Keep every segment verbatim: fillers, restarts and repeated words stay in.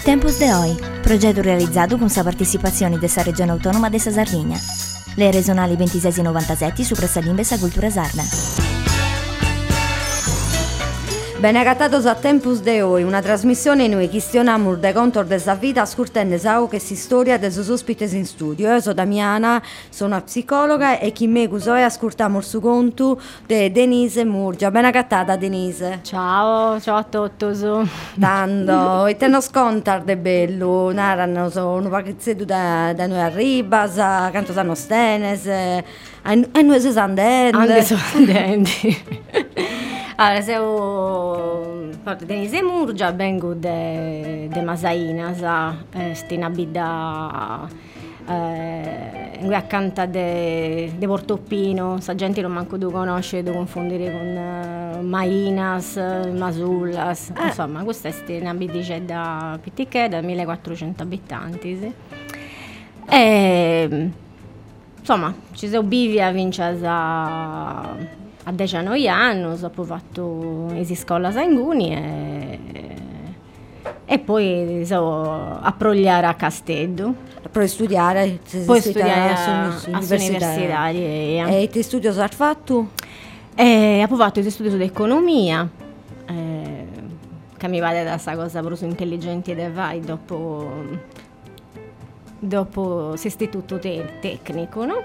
Tempus de Hoy, progetto realizzato con la partecipazione della Regione Autonoma della Sardegna. Le regionali ventisei e novantasette su Pressalimbe e Cultura Sarda. Bene agattatos a Tempus de Hoy, una trasmissione in cui chistioniamo de conto della vita ascoltando sa che si storia dei suoi ospiti in studio. Io sono Damiana, sono una psicologa e chi me cusoi ascoltiamo il suo conto di Denise Murgia. Bene agattata Denise. Ciao, ciao a tutti. Tanto, e te non scontar de bello, narano so, un pacchezzetto da, da noi arriba, sa, canto sanno stenes, e, e noi si sandende. Ande sono andenti. Allora, sono Denise Murgia, vengo de, de Masaina, sa, eh, stina bida eh, in cui accanto de, de Portoppino, sa gente non manco tu conosce, tu confondere con uh, Mainas, Masullas, eh. Insomma, questa è una bidicetta pitticche da millequattrocento abitanti, sì. E, insomma, ci sono bivia vince a a diciannove anni, ho fatto in scuola Sanguni e, e poi so, a progliare a Castello. Poi studiare, poi studiare all'università. E ti studio cosa hai fatto? E ho fatto gli studi di economia, eh, che mi vale da questa cosa proprio intelligente e vai dopo, dopo l'istituto te- tecnico, no?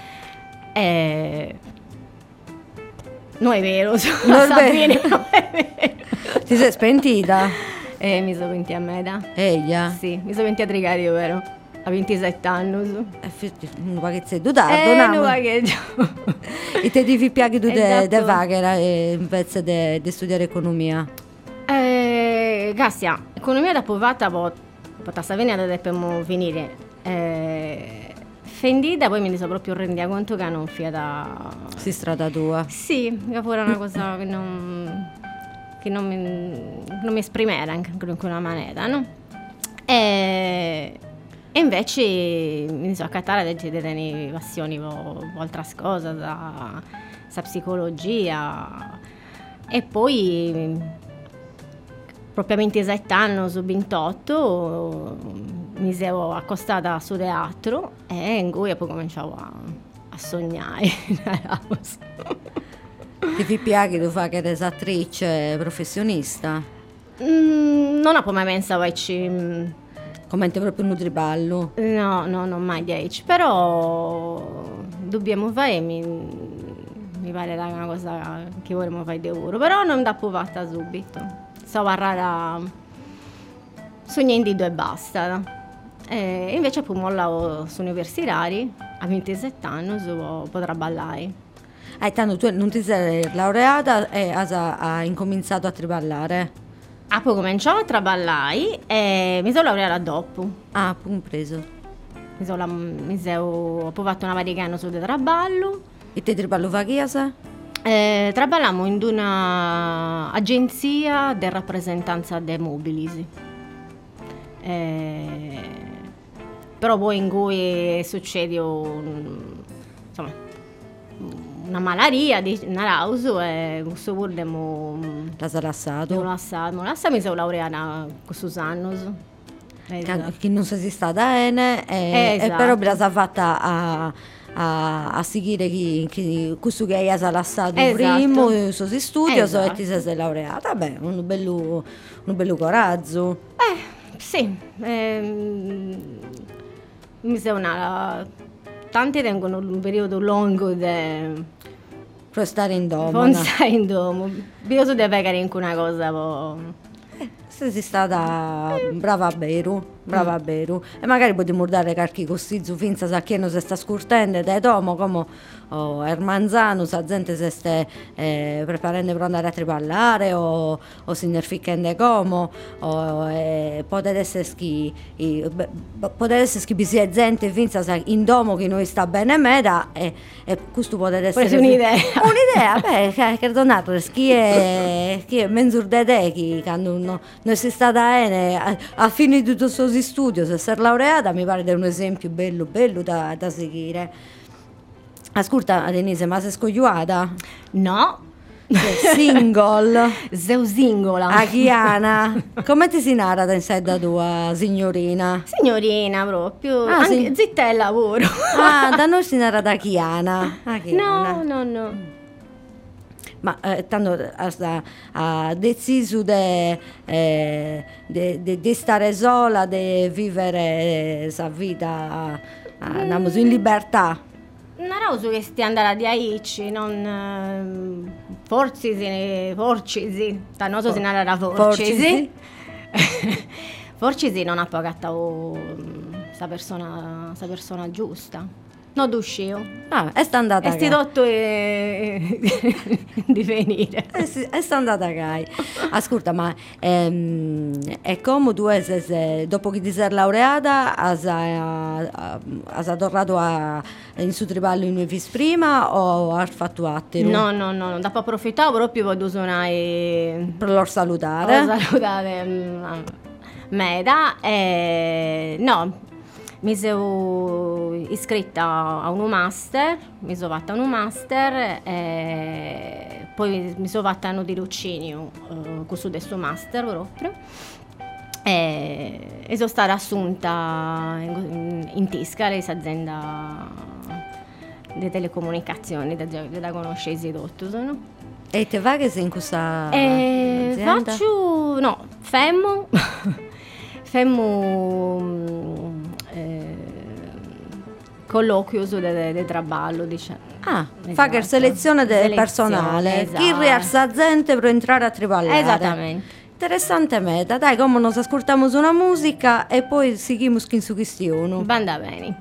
E, non è vero, non è vero. Non è vero. Ti sei spentita? Eh, mi sono pentita a metà. Eia? Sì, mi sono pentita a Trigario, vero? A ventisette anni. Un paghetto tardo, eh, no? un paghetto. E te ti piaci tu Esatto. de vaghera invece di studiare economia? Eh, Gassia, economia da povata, poi potassa venire da dobbiamo finire. Eh, Fendita, poi mi ne sono proprio resa conto che non fia da... Si strada tua? Sì, che pure una cosa che non, che non, mi, non mi esprimeva anche in quella maniera, no? E, e invece mi sono accattata a delle passioni per altre cose, da, da psicologia. E poi, proprio a ventisette anni, su ventotto... mi sono accostata sul teatro e in cui poi cominciavo a, a sognare. Ti piace tu fai che eri attrice professionista? Mm, non ho mai pensato a ci... Commenti proprio un nutriballo? No, no, non mai dieci, però dobbiamo fare, mi, mi pare una cosa che vorremmo fare di oro, però non da provata subito. So parlare sognando e basta. E invece poi mollavo su universitari a ventisette anni so, potrà ballare. Eh, tanto tu non ti sei laureata e hai incominciato a traballare? Ah, poi cominciavo a traballare e mi sono laureata dopo. Ah, poi preso. Mi sono, mi sono ho fatto una vaticana sul traballo. E te traballo fa chiesa? Eh, traballammo in una agenzia di rappresentanza dei mobili. Eh, però poi in cui succede un, insomma, una malaria di una lauso e questo pure abbiamo la salassato lasciato mi sono laureata con Susanno esatto. Che non si stata ene e, esatto. E però me la sa fatta a a, a seguire chi, chi questo che hai salassato esatto. Prima i suoi studi esatto. E ti sei laureata beh un bello un bello coraggio eh sì, ehm, mi sembra tanti tengono un periodo lungo di per stare in domo. Per stare in domo. Io so di avere anche una cosa. Po... Eh, se sei stata brava a Beru, brava mm. a Beru. E magari potremmo dare qualche consiglio finza sa che non si sta scurtendo da domo come oh, Ermanzano, sa gente si sta eh, preparando per andare a triballare o, o si nerficando come o eh, potete essere schi i, potete essere schi bisi gente finza sa in domo che noi sta bene meta e, e questo potete essere Questa è un'idea un'idea beh che, che donato chi è chi è menzur de te chi quando non no si sta da ene a, a fine di tutto il suo studio se sei laureata mi pare un esempio bello bello da, da seguire. Ascolta Denise, ma sei scogliuata? No, Single. Zeusingola. A Chiana. Come ti si narra in sé da tua signorina? Signorina proprio, Ah, anche sì. zitta è il lavoro. Ah, da noi si narra da Chiana. A Chiana. No, no, no. Ma eh, tanto ha, ha deciso di eh, de, de, de stare sola, di vivere sa vita andiamo in libertà. Non roso che stia andare di aici, non ehm, forcisi, forcisi, tannoso si narra forcisi. Forcisi non ha pagato sta persona, sta persona giusta. Non d'uscio. Ah, è sta andata E sti dotto e... di venire. Eh sì, è sta andata Gai. Ascolta, ma ehm, è come tu se, se, dopo che ti sei laureata has, has tornato a, in su triballo in vis prima o hai fatto altro? No, no, no, dopo approfittavo proprio per suonare... Per loro salutare. Per salutare mm, Meda. E... No, mi sono iscritta a un master, mi sono fatta un master e poi mi sono fatta un tirocinio uh, con su questo master proprio e, e sono stata assunta in, in, in Tiscali, azienda di telecomunicazioni, da, da conoscesi tutto sono. E te va che sei in questa E azienda? faccio, no, femmo, femmo eh, colloquio su del traballo, diciamo. Ah, Esatto. fa che selezione del Selezione, personale, esatto. chi rialza gente per entrare a triballare. Esattamente. Interessante meta, dai, come nos ascoltiamo una musica e poi seguiamo in su questione. Banda bene.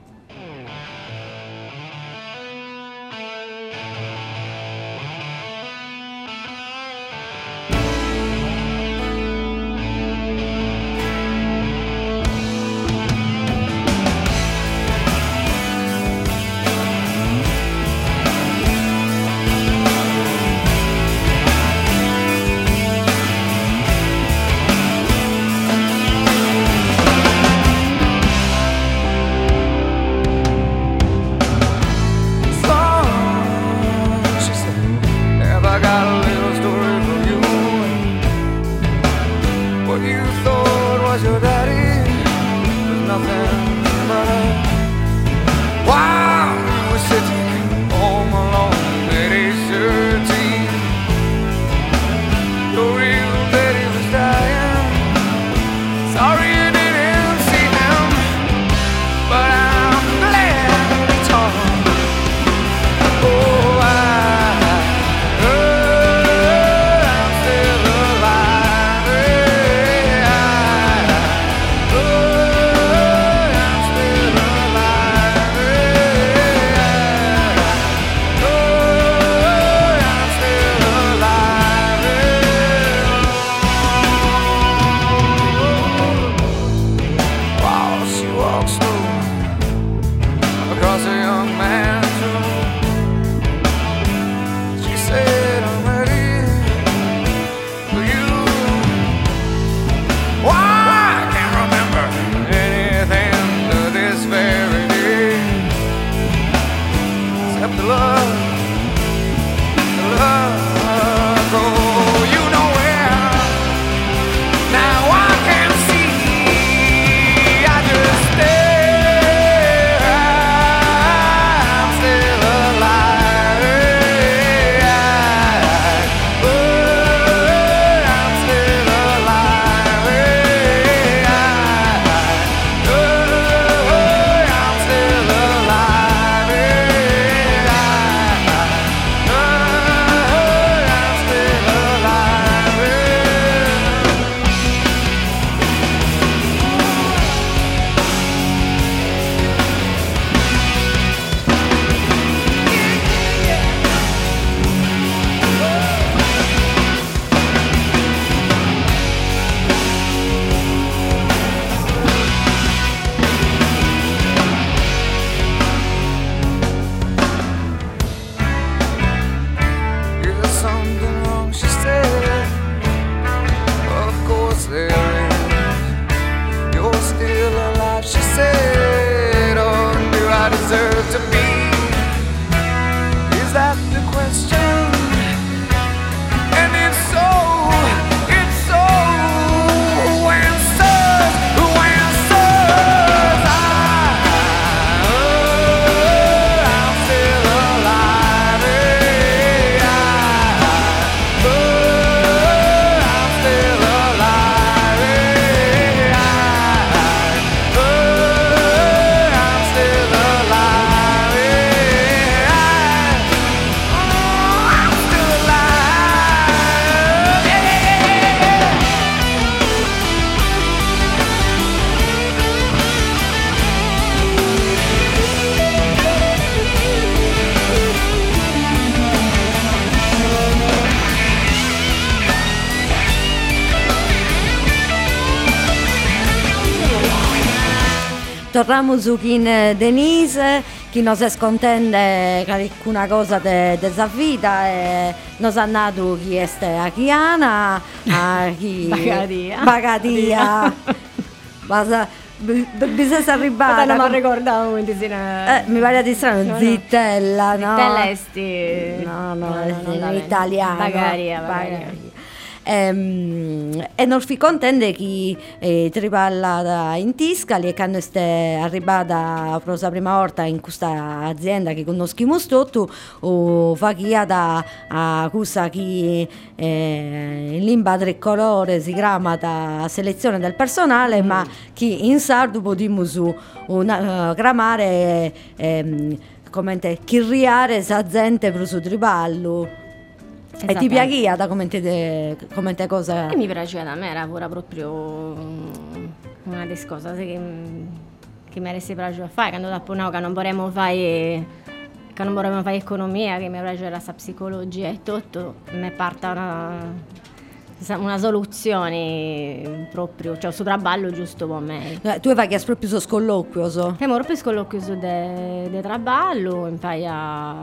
torniamo su chi Denise, chi non si scontende alcuna cosa de, de sa vita, e nos ha nato chi è a Chiana, a chi Bagadia. Bagadia. Basa, bisogna arrivare. Non mi ricordavo quindi sì, eh, mi pare di strano, no, no. Zittella, no? Zittella esti. No, no, no, è no, in italiano. Bagaria, Bagaria. Bagaria. Ehm, e non fi contende chi eh, tripalla in Tiscali e quando è arrivata per la prima volta in questa azienda che conosciamo tutto, o fa chi ha da a questa chi eh, in lingua tricolore si chiama da selezione del personale, mm. ma chi in sardo potremmo su una uh, gramare eh, come te chirriare sa gente per su tripallo. E ti piaceva come te, come te cosa? E mi piaceva, a me era pure proprio una delle cose che, che mi resti piaciuto a fare, quando dopo no, che non vorremmo fare che non vorremmo fare economia, che mi piaceva la psicologia e tutto, mi parte una, una soluzione proprio, cioè su traballo giusto per me. Eh, tu hai fatto proprio su colloquio, so? Siamo proprio colloquio su de, de traballo, e poi a,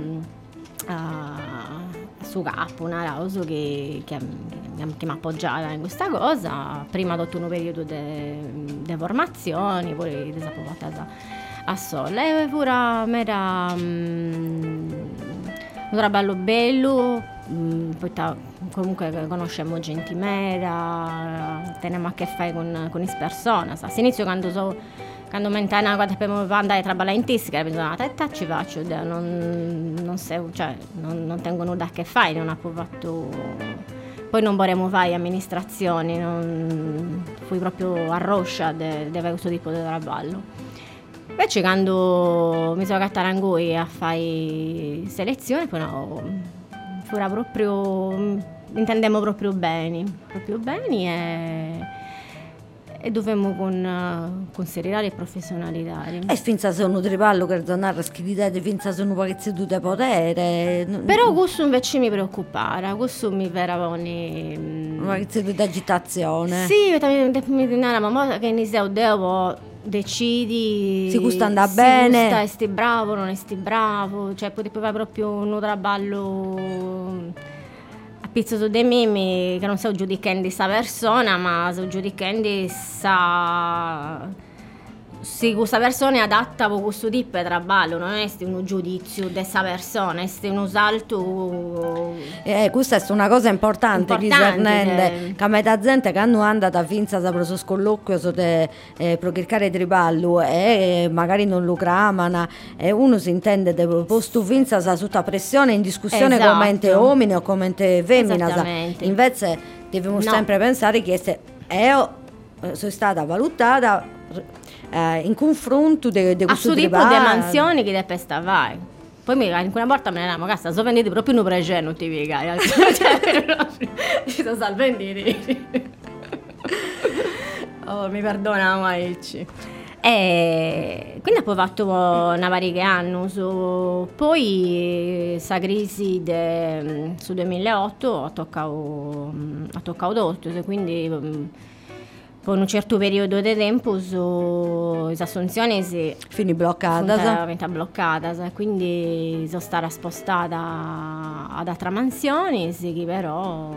a su capo, una cosa che, che, che mi ha appoggiata in questa cosa. Prima ho fatto un periodo di formazioni, poi ho appoggiata a, a Sole. E pure era um, un lavoro bello, um, poi ta, comunque conosciamo gente mera, teniamo a che fare con, con le persone. All'inizio quando so quando mi intana quando per andare a lavorare in Tiscali pensavo, ah, te ci faccio, non, non, sei, cioè, non, non tengo nulla a che fare, non ho fatto, poi non vorremmo fare amministrazioni, non, fui proprio a roscia di avere questo tipo di lavoro. Invece quando mi sono cattata in Goi a fare selezione, poi no, fuera proprio, intendiamo proprio bene, proprio bene e... e dovevamo con, con serietà e professionalità. E finza sono tripallo che zonare schidità di finza sono pagazzi di potere. Però questo invece mi preoccupava, questo mi verava un pagazzi di agitazione. Sì, mi diceva mamma che iniziamo dopo decidi si gusta andare bene, gusta, e sti bravo, non sti bravo, cioè potevi fare proprio un traballo pizzo su dei mimi che non so giudicando questa persona, ma so giudicando sa se questa persona è adatta a questo tipo di traballo, non è un giudizio di questa persona, è uno salto. Eh, questa è una cosa importante, importante che a metà gente che hanno andato a finza da preso scolloquio so de eh, procurare triballo e magari non lo cramano e uno si intende de posto finza sa sotto pressione in discussione esatto. Come te uomini o come te femmina, invece dobbiamo no. sempre pensare che se io sono stata valutata Eh, in confronto di questo tipo di mansioni che deve stare. Poi mi, una volta me ne andiamo a casa, sono venditi proprio un pregè, non ti piega. Ci sono salvenditi. Oh, mi perdona, Maici. E quindi ho fatto una varieghe anni. So, poi sa crisi de, su duemilaotto ho toccato, ho toccato tutto, quindi per un certo periodo di tempo su le assunzioni si fini bloccata bloccata quindi sono stata spostata ad altre mansioni sì, che però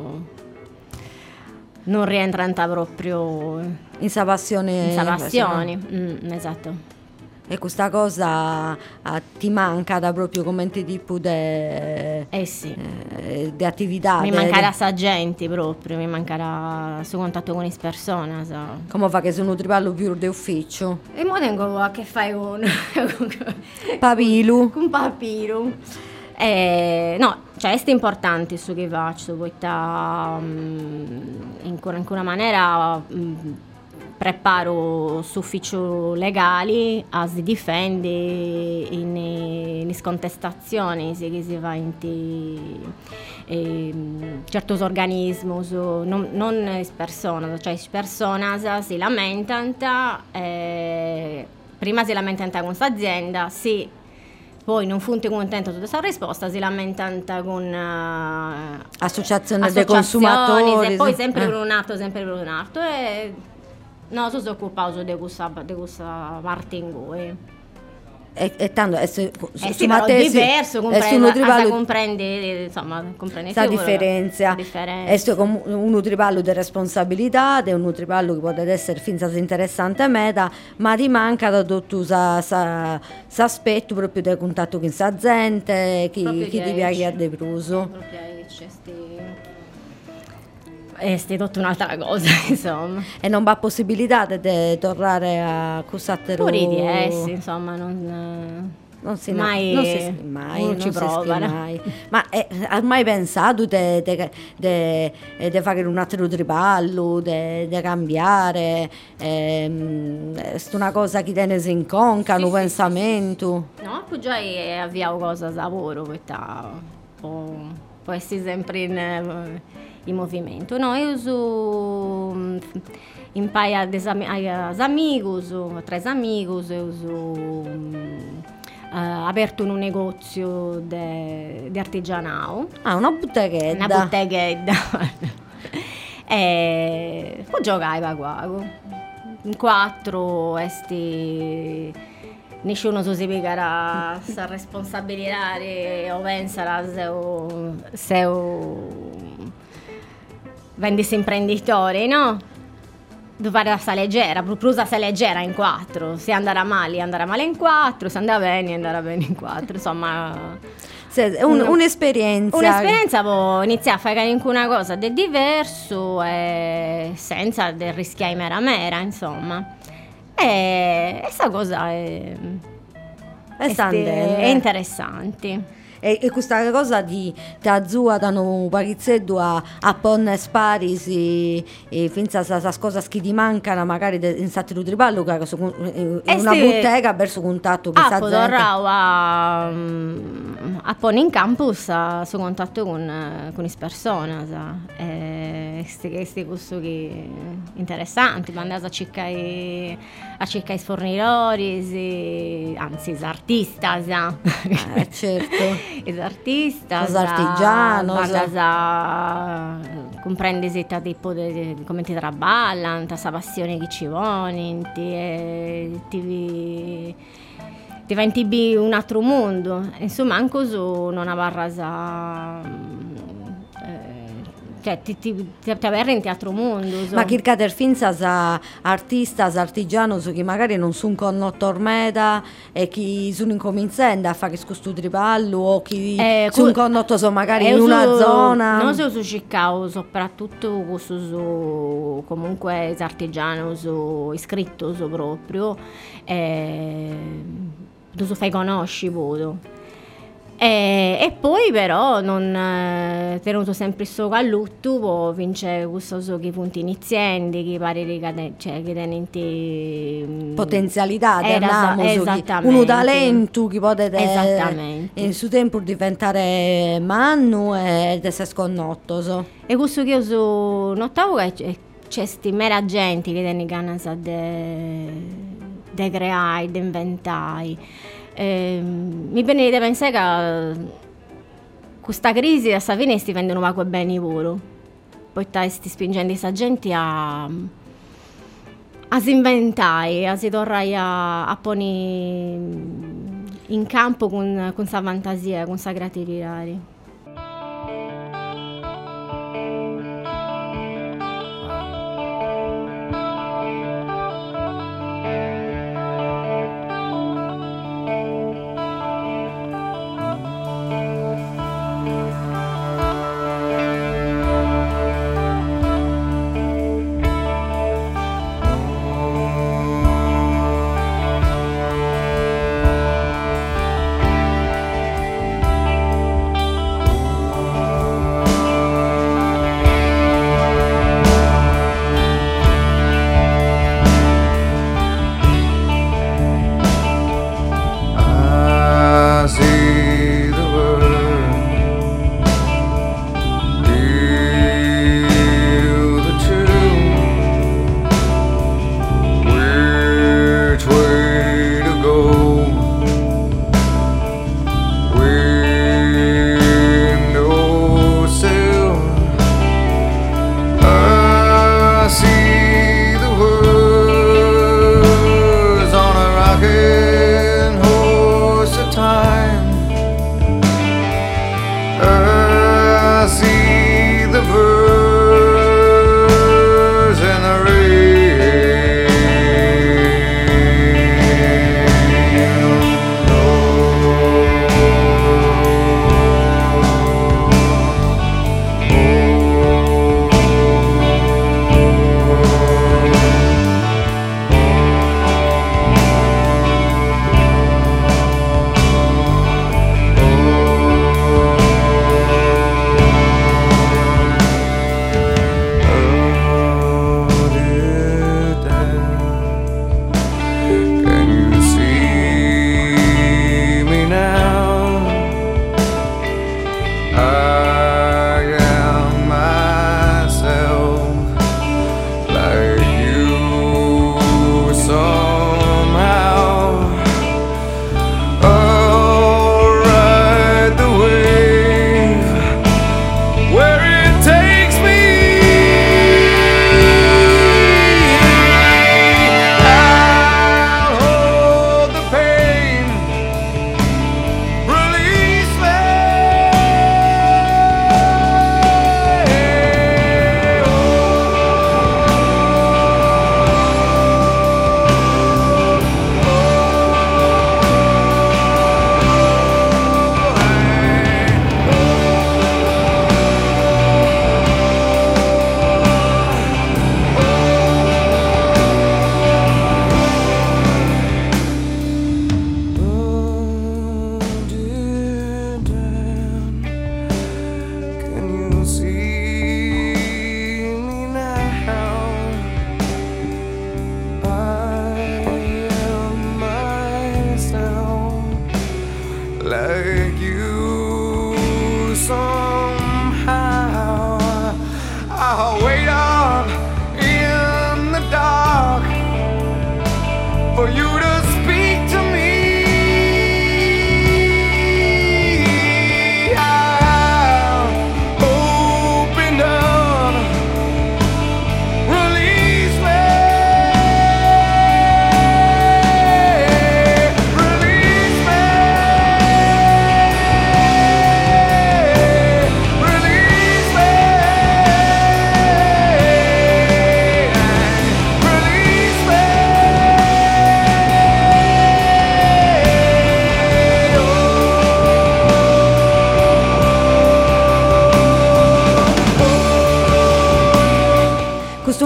non rientranta proprio in sa passione in sa passione mm, esatto. E questa cosa ah, ti manca da proprio come tipo di eh sì. eh, attività? Mi mancherà sa gente proprio, mi mancherà il suo contatto con le persone. So. Come fa che sono tripallo più di ufficio? E mo tengo a che fare con... Papilu. Con Papilu. Eh, no, cioè è importante su che faccio, poi sta um, in alcuna maniera... Um, preparo ufficio legali a si difende in, in contestazioni se che si va in eh, certi organismi non, non le persone, cioè le persone si lamentano eh, prima si lamentano con questa azienda sì poi non funti contento di questa risposta si lamentano con uh, associazioni dei consumatori e poi sempre eh. per un atto sempre per un atto e No, tu sei occupato di questa, di questa parte in cui. E, e tanto è su, Eh su, sì, però è Matesi, diverso, è su comprende, Nutrivallo comprende, insomma, comprende sta differenza. La differenza. È su com- un nutrivallo di responsabilità, è un nutrivallo che può essere finza interessante a meta, ma ti manca da tutto sa, sa, sa aspetto proprio del contatto con la gente, chi, chi ti piace a depruso. Proprio che c'è sti... E sti tutta un'altra cosa, insomma. E non va possibilità di tornare a cusattero. Pure di essi, insomma, non... Non si, mai, non si mai, non non ci si prova. mai. Ma eh, hai mai pensato di fare un altro tripallo, di cambiare? Ehm, è una cosa che tiene in conca, Sì, un sì, pensamento? Sì, sì. No, poi già avviato cosa da lavoro, questa può, può essere sempre in, in movimento. No, io uso in paia di amigos, tre amigos, io uso... Uh, aperto in un negozio di artigianao. Ah, una botteghetta. Una botteghetta. E poi giocai a quago. In quattro, esti... Nessuno si pigherà questa responsabilità o pensare se o... se o... vendessi imprenditori, no? Devo fare la leggera, proprio la leggera in quattro. Se andrà male, andrà male in quattro, se andrà bene, andrà bene in quattro. Insomma, se, un, un'esperienza. Un'esperienza può iniziare a fare una cosa di diverso e senza rischiare mera mera, insomma. E questa cosa è, è, è, è interessante. E, e questa cosa di da zua danno un pagizzetto a, a ponne spari si e finza sa, sa cosa che ti mancano magari de, in stati di tripallo che su, in eh una sì. bottega verso contatto con ah, potrò a, a pone in campus a su contatto con con le persone e questi questo che interessanti andare a cercare a cercare i fornitori si, anzi gli artisti eh, certo gli artisti, gli artigiani, comprende se tipo di come ti traballano, questa passione che ci vuole, ti, ti, diventi un altro mondo, insomma anche su non avrà cioè ti, ti, ti, ti aperri in teatro mondo so. Ma chi cader finza sa artista, sa artigiano su chi magari non sono con tormeta e chi sono incominciando a fare questo tripallo o chi eh, sono con otto so magari eh, in una su, zona non so su Chicago soprattutto su, su comunque artigiano su iscritto su proprio eh, tu so fai conosci voto. E, e poi però non eh, tenuto sempre solo a lutto può vincere questo so che punti inizianti che pare che cioè che tenenti potenzialità era, esattamente uno talento che potete esattamente in suo tempo diventare manno e essere sconnotto so. E questo che io so notavo che c'è sti mera gente che tiene ganas de de creare de inventare. Eh, mi viene da pensare che questa crisi a sta fine sti vendono poco bene volo poi sti spingendo questa gente a a si inventare a si tornare a, a porre in campo con con sa fantasia con sa creatività.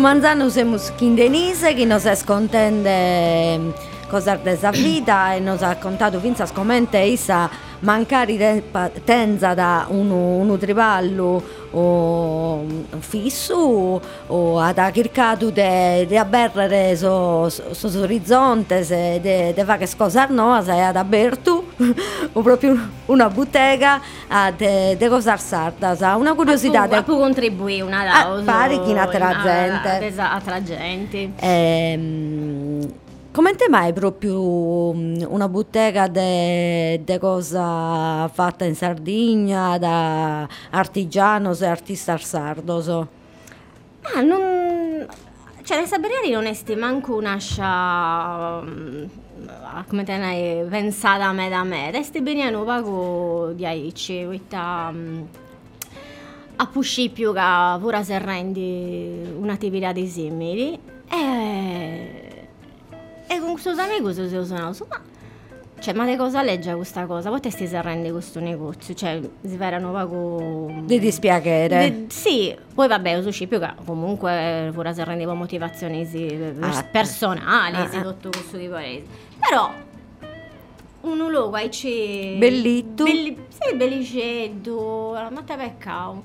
manzano siamo in Denise che nos è scontende cosa della vita e nos ha contato finza scomente issa mancare tempa, tenza da uno, uno triballo o fisso o ad cercato di aberrere so, so, so orizzonte se de fare cosa no se ad aperto o proprio una bottega de, de cosar sarda sa una curiosità a tu contribuì una a pari chi un'altra gente altra gente ehm come te mai proprio una bottega de, de cosa fatta in Sardegna da artigianos e artistas sardos? Ah, non... Cioè, le saberiari non esti manco una scia... come te ne hai pensata a me da me, esti beniano pago di aici, questa... a pusci più che pure se rendi un'attività di simili e... E con questo amico si usano, ma cioè, ma che cosa legge questa cosa? Poi te si rende questo negozio, cioè si verano pago di dispiacere. De, sì, poi vabbè, uso più che comunque pure si rendeva motivazioni sì, ah, personali, ah, sì, tutto questo tipo di però un luogo hai c'è bellito, belli, sì, bellicetto, ma te peccao.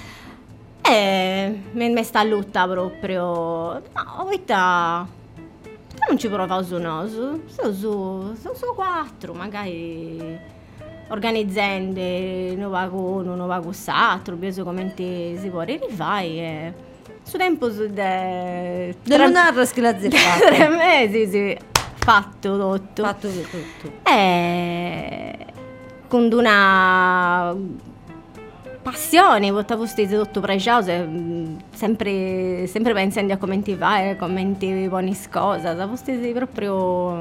E mi sta lotta proprio, no, questa non ci prova su no, su, su, su, su, su quattro, magari organizzando, non va con uno, non va con l'altro, penso come si può rifare e su tempo su de... De non arras che la zia tre mesi, sì, fatto tutto. Fatto tutto. E con una... passione, volta vostese tutto pregiato, sempre, sempre pensando a commenti fare, commenti buoni cosa, vostese proprio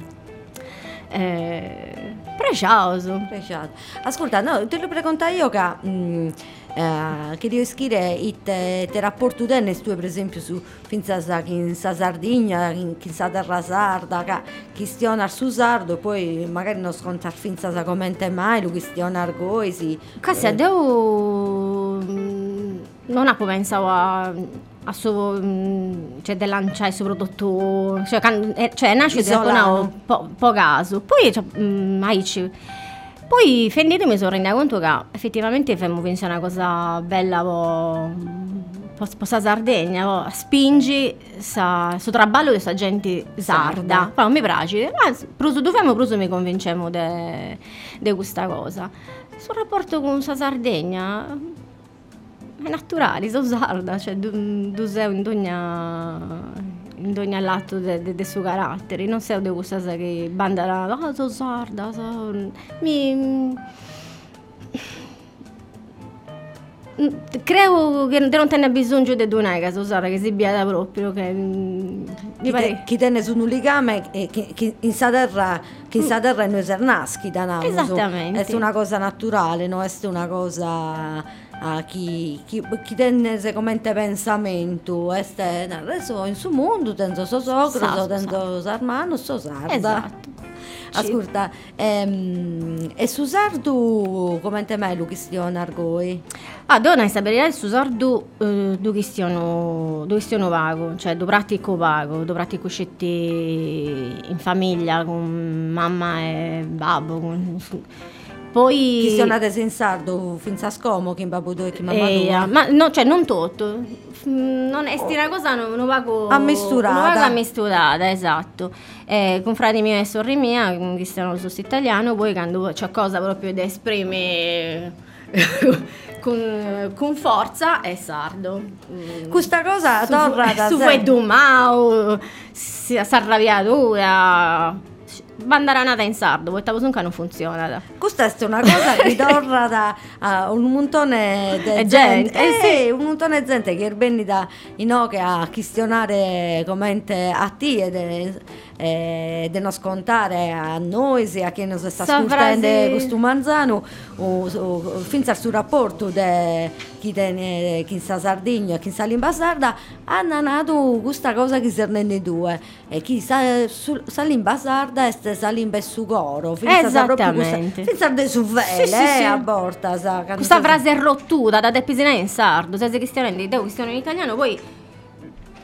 eh, pregiato. Pregiato. Ascolta, no, te lo preconta io che mm, eh, che devo scrivere il te, te rapporto tennis tu per esempio su finza in sa Sardegna, in sa terra sarda, che questione su sardo, poi magari non scontar finza sa commente mai, lo questione argoisi. Cazzo, eh. devo non ha pensato a a suo cioè del lanciare soprattutto cioè, can, eh, cioè nasce un po', po' caso poi cioè, mai ci poi fendete mi sono resa conto che effettivamente fammi pensare una cosa bella po' po' sa Sardegna po', spingi sa su traballo di sta gente sarda però mi piace ma proso dovevamo proso mi convinciamo di questa cosa sul rapporto con sa Sardegna è naturale, sono sarda, cioè tu, tu sei in ogni, in ogni lato del de suo carattere, non sei di questa cosa che banda la, oh, sono sarda, so, mi... Credo che non te ne bisogno di due che sono sarda, che si biada proprio, che... Chi, te, chi tenne su un legame che, che, che in sa terra, che in sa terra noi sernaschi, da naso. Esattamente. È una cosa naturale, non è una cosa... a chi, chi, chi tenne secomente pensamento este adesso in suo mondo tenzo so sogro so tenzo sarmano so sarda esatto ascolta ehm, e su sardu come te mai lu questione argoi ah donna sapere il su sardu eh, du questione du questione vago cioè du pratico vago du pratico scetti in famiglia con mamma e babbo con, poi chi sono andate in sardo finza scomo che in babbo due che mamma eh, tua ma no cioè non tutto non è sti una cosa non, non vago ammisturata non vago ammisturata esatto eh, con frati miei e sorri mia che stanno sul italiano poi quando c'è cosa proprio da esprimere con, con forza è sardo questa cosa torna da su fue dumau si s'arrabbiatura bandare nata in sardo, poi taposunca non funziona. Questa è una cosa che torna da uh, un montone di gente, gente. Eh, eh, sì, un montone di gente che è venuta in oche a questionare commente a te e eh, de non scontare a noi se a chi non si sta ascoltando questo manzano o, o finza sul rapporto di chi tiene chi sa Sardegna e chi sa Limba Sarda hanno nato questa cosa che si rende due e chi sa, su, sa Limba Sarda e sa Limba e su coro esattamente finza de su vele sì, sì, sì. Eh, a borta sa, questa frase è rottuta da te pisina in sardo se sei cristiano in questione in italiano poi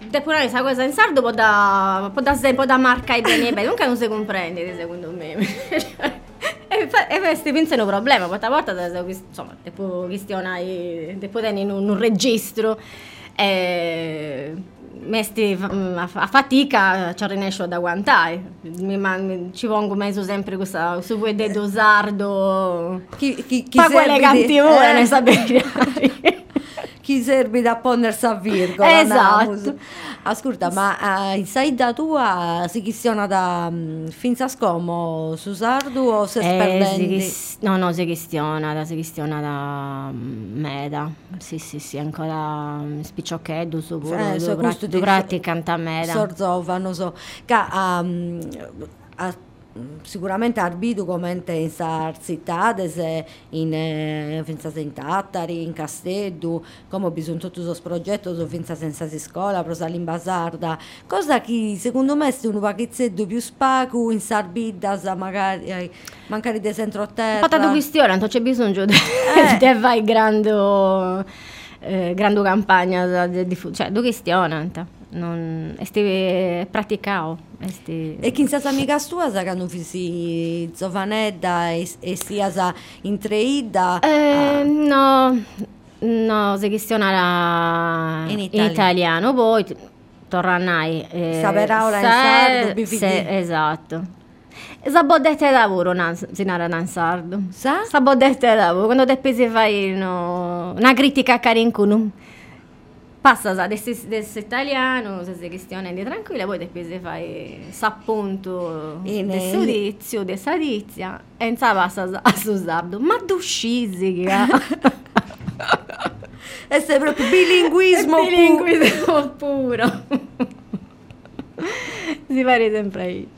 depurare questa cosa in sardo può da può da può da marca e bene bene, non si comprende secondo me. E questi pensano un problema, questa volta insomma, dopo questionare, dopo tenere in un, un registro eh, mesti a, a fatica ci riesco ad aguantare. Mi, mi, ci pongo messo sempre questa su quel dedo sardo chi, chi, chi ma quelle cattive eh. ne sapere. Chi serve da ponersi a virgola. Esatto. Ascolta, ma uh, in saida tua si chistiona da um, finza scomo su sardu o se eh, sperdenti? Si, no, no, si chistiona da si chistiona da um, meda. Sì, sì, sì, ancora um, spiccioccheddu su pure, eh, so questo tu prati canta meda. Sorzova, non so. Ca um, a, sicuramente arbidu commente in sarzitades in eh, finza in Tattari, in Casteddu, come bisogna tutti i progetti su finza senza si scuola, prosa limba sarda, cosa che secondo me è un pacchezzeddo più spacu in sarbiddas magari eh, magari di centro terra. Patato questione, non c'è bisogno di eh. vai grande eh, grande campagna di, di, cioè due questione non esti praticao esti... E chi sa amica tua sa che non fisi giovanedda e, e sia sa intreida eh, no no se questiona in, in italiano poi tornai eh, saperà ora in sardo se, esatto sa bodetta di lavoro si narra in sardo sa? Sa bodetta di lavoro quando te pesi fai no, una critica a Carincunum passa da questo italiano, se sei questione di tranquilla, poi te fai s'appunto del sudizio, del sadizia, e non sa passa a su sardo, ma tu scisica! E sei proprio bilinguismo, bilinguismo puro! Si pare sempre aici.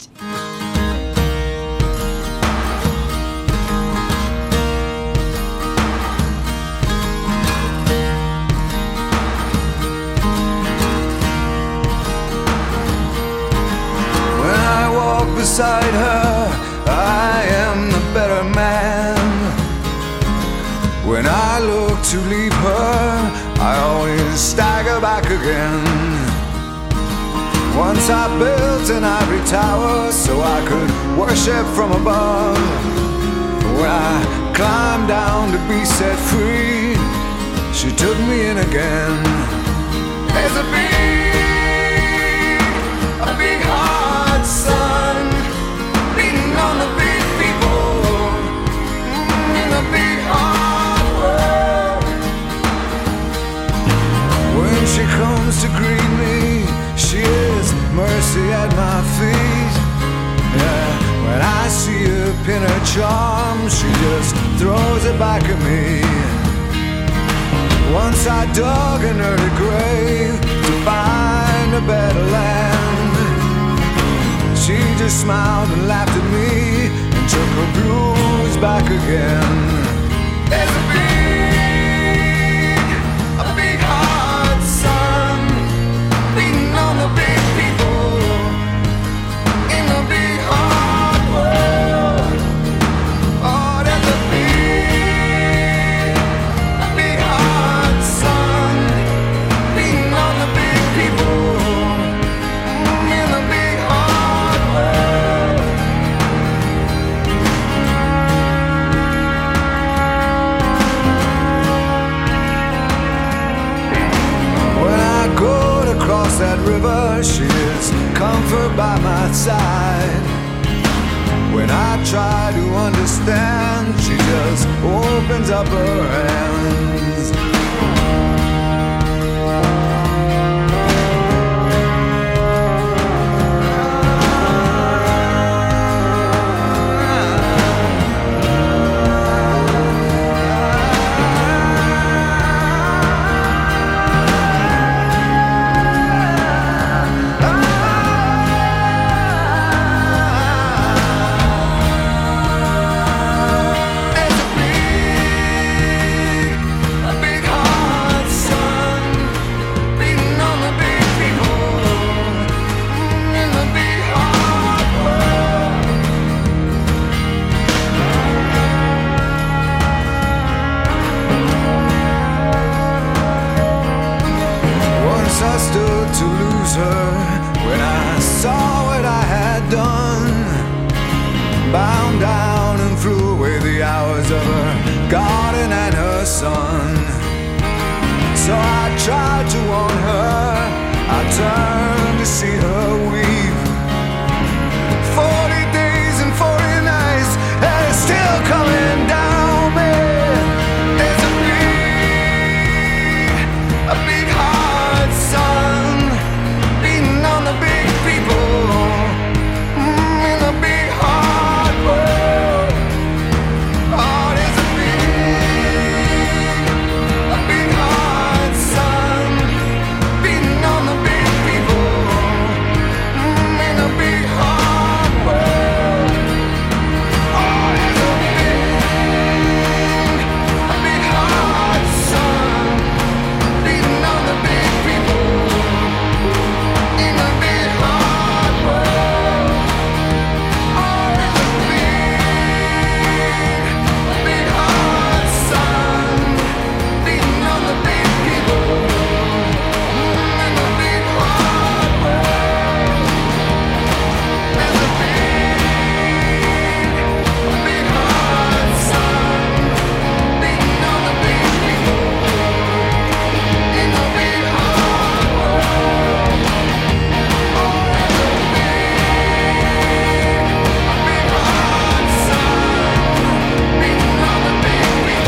Beside her, I am the better man. When I look to leave her, I always stagger back again. Once I built an ivory tower so I could worship from above. When I climbed down to be set free, she took me in again. There's a big, a big hard sun on the big people in the big hard world. When she comes to greet me, she is mercy at my feet. Yeah, when I see her pin her charm, she just throws it back at me. Once I dug an early grave to find a better land. She just smiled and laughed at me and took her blues back again. There's a big, a big hard sun beating on the big people in the big hard world. Oh, there's a big, a big hard sun beating on the big people in the big hard world. When I go to cross that river, she is comfort by my side. When I try to understand, she just opens up her hands. There's a big pictures of her garden and her son. So I tried to warn her, I turned to see her weep. Forty days and forty nights, and it's still coming down me. There's a big, a big hard sun beating on the big people mm, in the big hard world. Oh, there's a big, a big hard sun beating on the big people mm, in the big hard world. Oh, there's a big, a big hard sun beating on the big people in the big hard world. Oh, there's a big, a big hard sun beating on the big people mm, in the big hard world. There's a big, a big hard sun beating on the big people in the big hard world. Oh, there's a big, a big hard sun beating on the big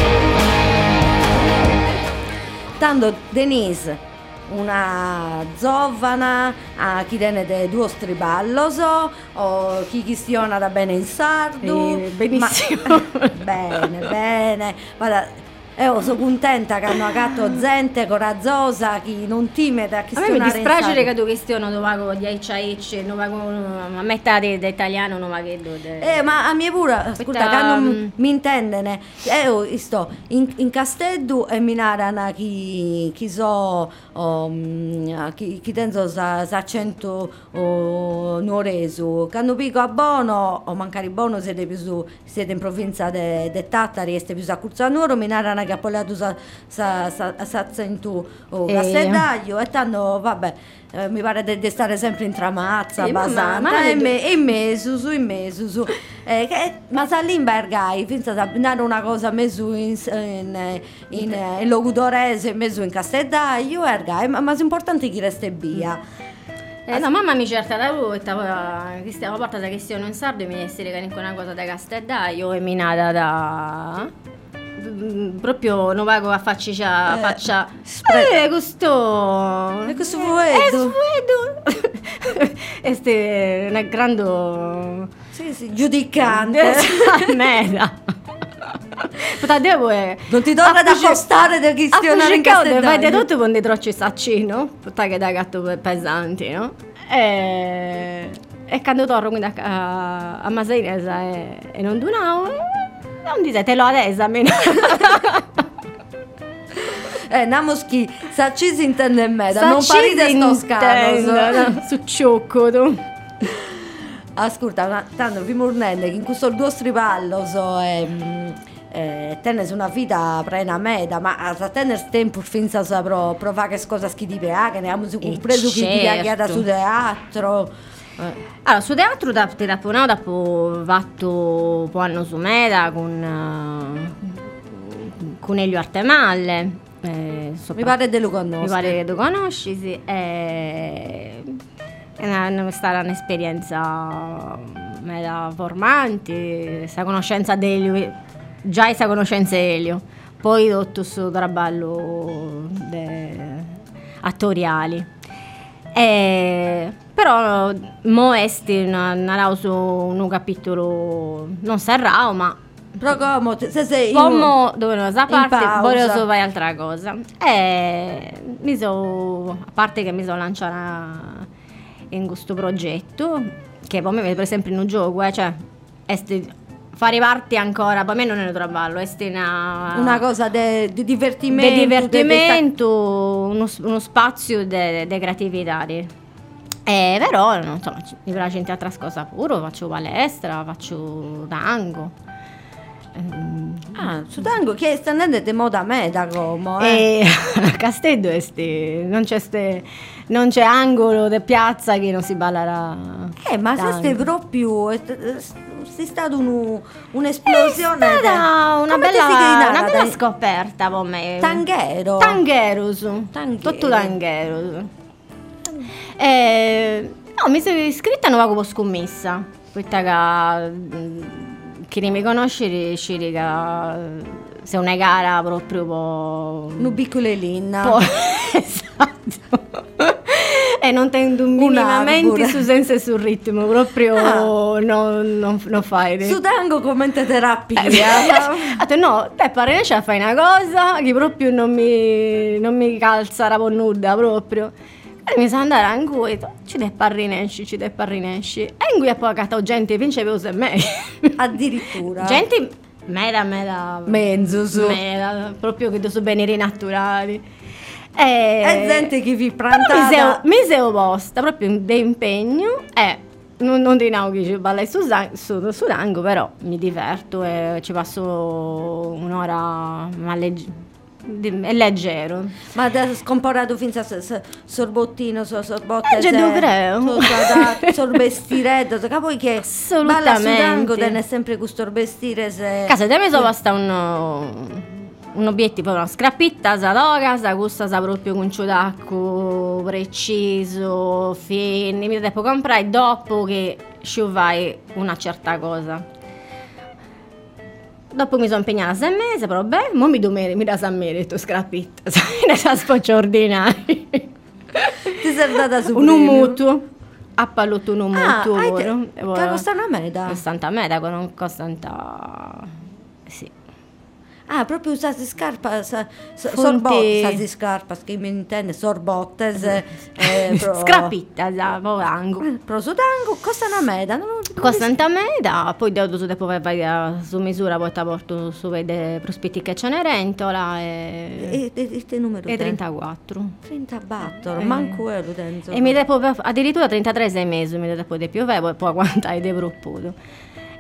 people. Tanto Denise, una giovana, a chi tiene de due striballo, so, o chi chistiona da bene in sardo. Eh, benissimo. Ma- bene, bene. Guarda, io sono contenta che hanno agatto gente coraggiosa, chi non timida a A me mi chistionare in dispiace sardo. che tu questiono dove vago di H H, dove vago a metà di di italiano non va vedo. Eh, ma a mie pure, ascolta, che non mm. mi- mi intendene. Eh, io sto in, in Castello e mi narrano chi, chi so, oh, mm, chi, chi tenzo sa, sa accento oh, nuoresu. Quando pico a Bono, o mancari Bono siete più su, siete in provincia de, de Tattari, siete più su a Curzanuro, mi narrano che a Pollato sa, sa, sa, sa accento oh, Eh. Castellaio, e tanto, vabbè, eh, mi pare di stare sempre in Tramazza, Eh, ma- Basanta, ma- e me, e me su, su, in me su, su. Eh, che, ma sa l'imbergai, finza da dare una cosa messo in, in, in, in locutorese, messo in Castellaio, ergai, ma, ma è importante che resta via. Eh, no, mamma mi cerca da lui, che stiamo portando da questione in sardo e mi disse che è una cosa da Castellaio e mi nata da... mm, proprio non vago a faccia Eh, faccia spre- eh questo E questo eh, fuedo. è fuedo este è una grande Sì, sì, giudicante. mera però devo è Non ti torna da accostare da chistionare in vai da Castellaio. tutto con dei trocci saccino perché da gatto pesanti no e e quando torno quindi a, a, a Masainesa e, e non dunao non dite te lo adesso almeno Eh, namoschi, sa ci si intende in meta, non parite sto scano. su ciocco tu Ascolta, ma tanto vi mornende che in questo due stripallo so e eh, tenere una vita prena meta, ma a tenere tempo finza sa pro provare che cosa schidi che ne abbiamo compreso chi ti ha chiamato certo. su teatro. Eh. allora su teatro da te dopo no dopo fatto un anno su meta con uh, con Elio Artemalle eh, Mi pare de lo mi conosco. pare che lo conosci sì e è una, è stata un'esperienza mega formante questa conoscenza di Elio già questa conoscenza di Elio poi tutto su traballo de- attoriali e però mo esti narrao su un capitolo non serrao ma Però come se sei come dove non sa parte pausa. voglio so fare altra cosa e mi so a parte che mi sono lanciata in questo progetto che poi mi vede per esempio in un gioco eh, cioè esti, fare parte ancora per me non è un traballo è una, una cosa di divertimento, di de- divertimento uno, uno spazio di creatività di- eh, però non so, mi piace in altre cose pure faccio palestra faccio tango ehm, Ah, su tango che sta andando di moda meta come eh. e a Castello esti, non c'è ste, non c'è angolo di piazza che non si ballerà Eh, ma se tango. stai proprio eh, eh, c'è stata un, un'esplosione. È stata de... una Come bella, ti si chiama? una bella De- scoperta per me. Tanghero. Tangherus. Tanghero. Tutto Tangherus. Eh, no, mi sono iscritta a una nuova scommessa. Questa che chi non mi conosce riesce che se una gara proprio po'... Un piccolellina. po'... esatto. E non tendo minimamente su senso e sul ritmo, proprio Ah. non, non, non fai. Su tango come terapia. Ha detto no, te pare riesci a fare una cosa che proprio non mi, non mi calza la nuda proprio. E mi sono andata in cui ci dei parrinesci, ci dei parrinesci. E in cui ha poi cattato gente vince per usare me. Addirittura. Gente meda, meda. Mezzo su. Meda, proprio che sono beni naturali. E, E gente che vi però mi prantata. sei, mi sei opposta proprio di impegno e non, non ti dico che ci ballai su, su, su tango, però mi diverto e ci passo un'ora ma legg- di- è leggero. Ma da scomparato finza s- s- sorbottino, so, sorbotte. Eh, già lo creo. Sorbestiretto, che poi che Assolutamente. balla su tango, te sempre questo vestire se. Casa te mi sono basta un un obiettivo, una scrappitta, sa doga, sa gusta sa proprio con ciudacco preciso, fine, mi devo comprare dopo che sciuvai una certa cosa. Dopo mi sono impegnata sei mesi, però beh, mo mi do mere, mi da sei mesi, tu scrappitta, sai, ne sa spoccio ordinari. Ti sei data su Un premio? mutuo, a palutto un Ah, mutuo, hai te- ora. E che ora- costa una meta. Costanta meta, non costanta... sì. Ah, proprio usate scarpa, sa, sa, Fonti- sorbotte, usate scarpa, che mi intende, sorbottes, eh, pro, Scrappitta, sa, porango. eh, pro su tango, costa una meta. Non, non Costanta meta, poi devo su dopo vai su misura, poi ti porto su vede prospetti che c'è ne rentola e... E, e, e numero e te? trentaquattro. trentaquattro, Eh. manco quello dentro. E mi devo addirittura trentatré sei mesi, mi devo di più, poi poi quanto hai di proprio.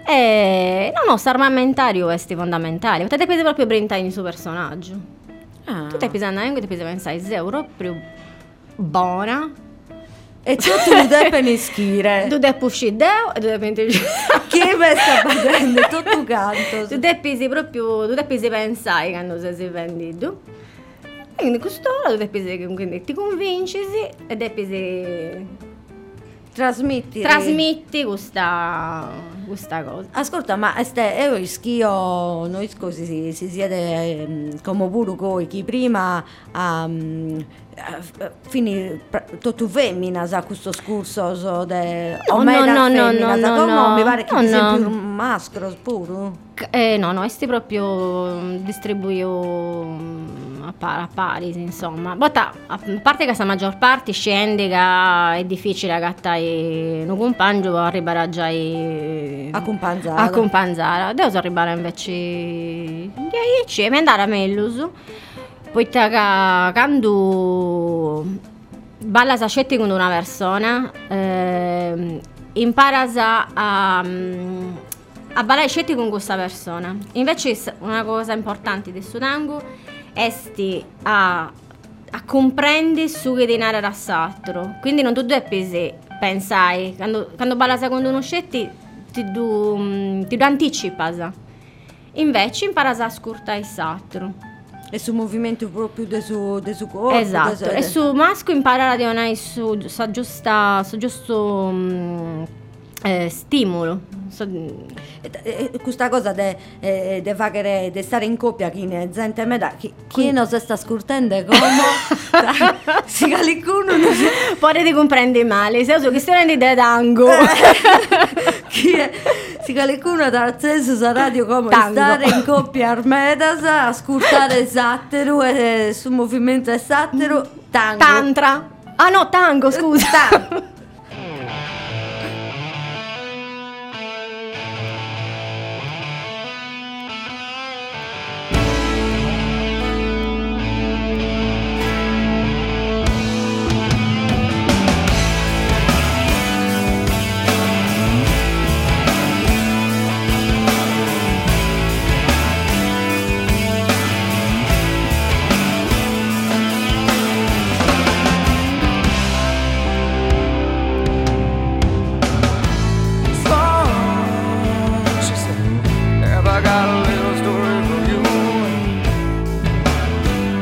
E no, no, sto armamentario è fondamentale, potete pensare proprio brintare il suo personaggio. Ah. Tu ti pensando anche, ti pensi pensare sei euro più buona. E tutto lo devi neschire. Tu devi uscire e tu devi Che me sta facendo? Tutto canto. tu devi proprio, tu devi pensare quando sei venduto. E quindi quest'ora tu devi, quindi ti convinci e devi Trasmetti. trasmetti questa, questa cosa. Ascolta, ma este, io ischio, noi scusi, si, si siete ehm, come pure voi, chi prima a finire tutto femmina sa questo scorso so de, No, o no, meta no, no, femmina, no, sa no, come no. mi pare che No, ti sia no. più maschero pure. Eh, no, no, questi proprio distribuio a, par- a pari, insomma. Botta, a parte che la maggior parte scende che è difficile agattare un compagno, arrivare a già A companzare. a companzare. Devo arrivare invece dieci e mi andare a Mellus. Poi te che quando balla sa scetti con una persona, eh, impara a a ballare scetti con questa persona. Invece una cosa importante del suo tango è sti a a comprendere su che denaro rassatro. Quindi non tu devi pensare quando quando balla secondo uno scetti ti du ti du anticipa. Invece impara a ascoltare il satro. E su movimento proprio del suo, del suo corpo. Esatto. de- E su maschio impara a ragionare su sa giusta su giusto mm, eh, stimolo. So- E- e- e questa cosa de, eh, de fare de stare in coppia chi ne gente me da chi, chi non si sta scurtendo come si qualcuno non si- Poi ti comprendi male, se uso questione di tango. chi è, si qualcuno dal senso sa radio come Tango. stare in coppia armedas a scurtare esattero e su movimento esattero tango. Tantra. Ah no, tango, scusa. Tango.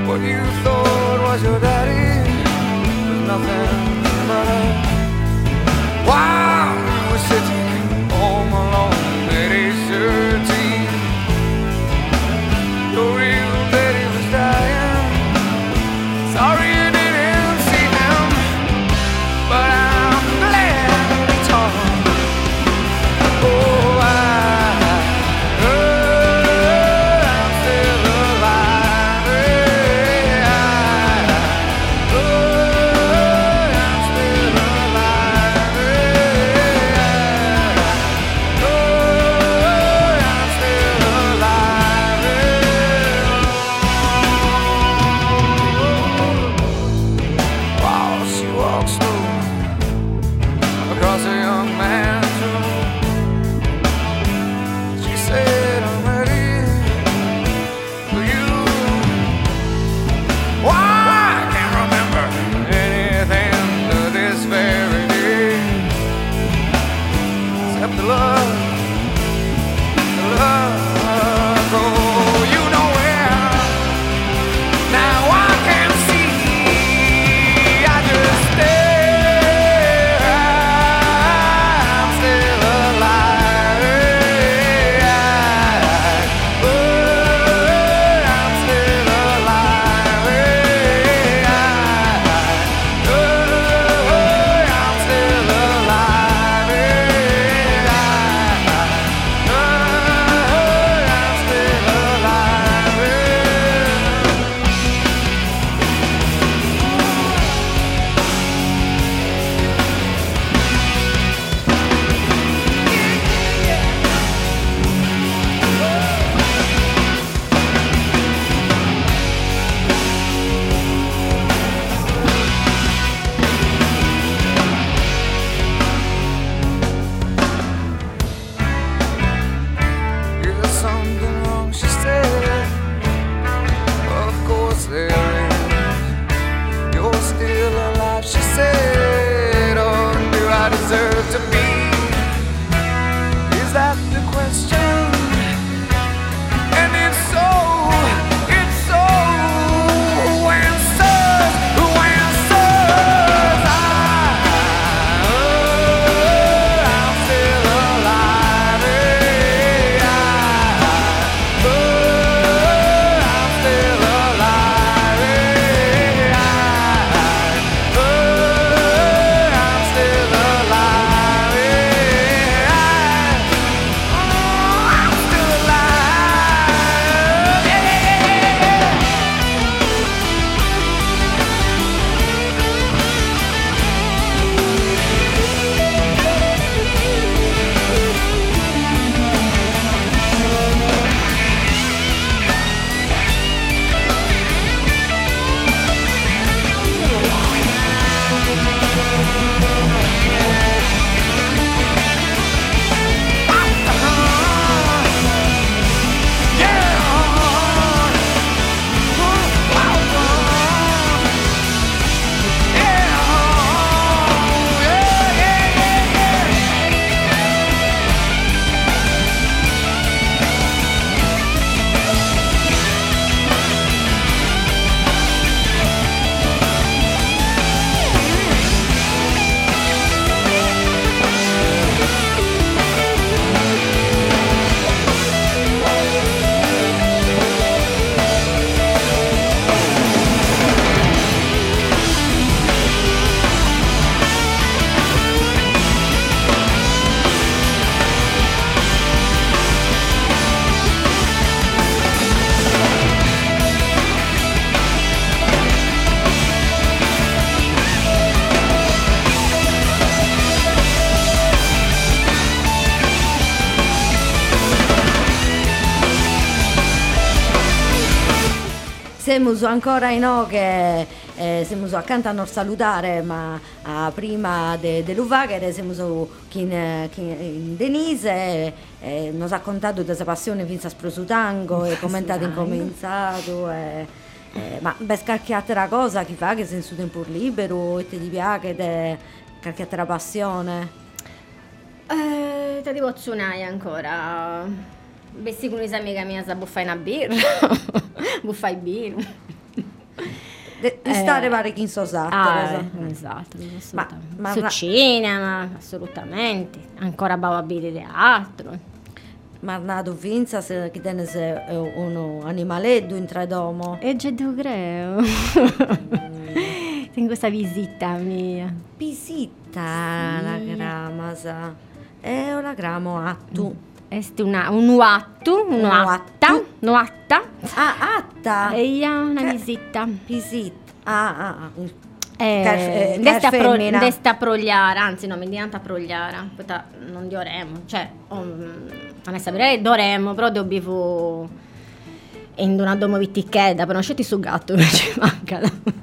What you thought was your daddy was nothing but a while you were sitting home alone at age thirteen. Your real daddy was dying. Sorry you didn't see him, but I'm glad it's on. Oh, I, oh, I'm still alive. Yeah. Oh, I'm still alive. Yeah. Oh, I'm still alive. While she walks slow across a young man's room, she said, I'm ready for you. Why, I can't remember anything to this very day, except the love, the love. Oh, you know where. Now I can see, I just stare. I'm still alive. Oh, I'm still alive. Oh, I'm still alive. Oh, I'm still alive. Is something wrong? She said. Of course there is. You're still alive, she said. Oh, do I deserve to be? Is that the question? And if so, if so, who answers? Who answers? I, oh, I'm still alive. Oh, I'm still alive. Oh, I'm still alive. Oh, I'm still alive. Yeah, yeah, yeah, yeah, yeah. Siamo ancora in o che eh, siamo accanto a non salutare, ma a prima de, de Luvaghere siamo in, in Denise, eh, nos ha contato della sua passione fino a Sprosutango e commentato in cominciato. Eh, eh, ma per qualche altra cosa chi fa che sei in suo tempo libero e ti piace, te, qualche altra passione? Eh, ti devo zunare ancora. Bessi con un'amica mia sa buffare una birra, buffare birra. De, di Eh, stare pare chi in so sarto, Ah, esatto. eh, esatto, Ma- assolutamente. ma- Su ma- cinema, assolutamente. Ancora bababili teatro. Ma nato finza se che tenne se eh, uno animaleddo in tre domo. E già devo creo. In questa visita mia. Pisita la gramasa. E la gramo attu. Este una, un uatto, un uatta, uattu. un uatta. Ah, atta. E io una Che- visita. Pisit. Ah, ah, ah. Eh, Car- eh, desta, car pro, femmina. desta progliara, anzi no, mi diventa progliara, Pota- non dioremo, cioè, um, a me sapere doremo, però dobbiamo in una domo vittichedda, per non scetti su gatto, invece manca.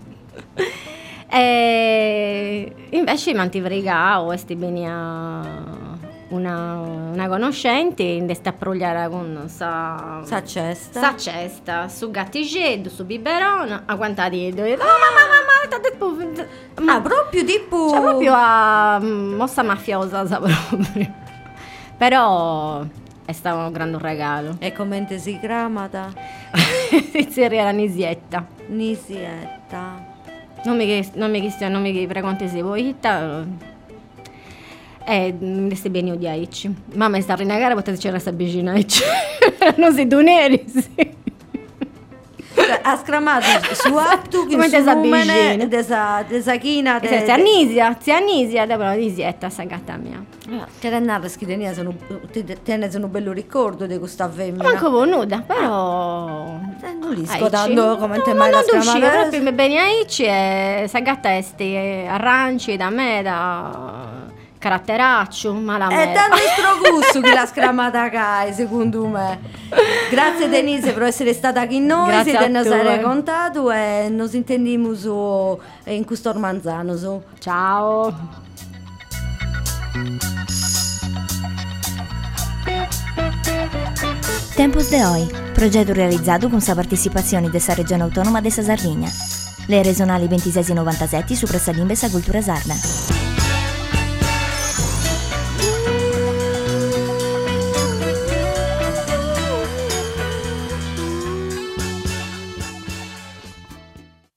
E invece manti vrigao, e sti benia una, una conoscente, in desta progliara con sa... Sa cesta. Sa cesta, su gattigeddo, su biberon, a quantarido. Oh mamma, mamma, t'ha detto... Ah, proprio tipo. Cioè proprio a mm, mossa mafiosa, sa proprio. Però è stato un grande regalo. E come si gramata? Si era la nisietta. Nisietta. Non mi chiesti, non mi chiesti, non mi preconti se vuoi. E mi deste bene odiaici. Mamma sta a rinegare, potete c'era sta vicina. Non si tu neri, sì. Cioè, ha scramato su attu che Come te su sa numene vicina? desa desa china E se Anisia, zia Anisia, dopo la nisietta, sta gatta mia. che le narre schidenia sono tiene un bello ricordo di questa femmina. Manco venuta, però... Eh, non li Aici. scotando come te No, mai no, la non uscivo, scramata. proprio mi bene aici e sa gatta este arranci da me, da caratteraccio, ma la È me. tanto il gusto che la scramata cai, secondo me. Grazie Denise per essere stata qui con noi, Grazie siete a nos tu, hai eh. raccontato e nos intendiamo su, in questo Ormanzano. Su. Ciao. Tempos de Hoy, progetto realizzato con la partecipazione della Regione Autonoma della Sardegna. Le regionali ventisei novantasette su Pressa Limbe sa Cultura Sarda.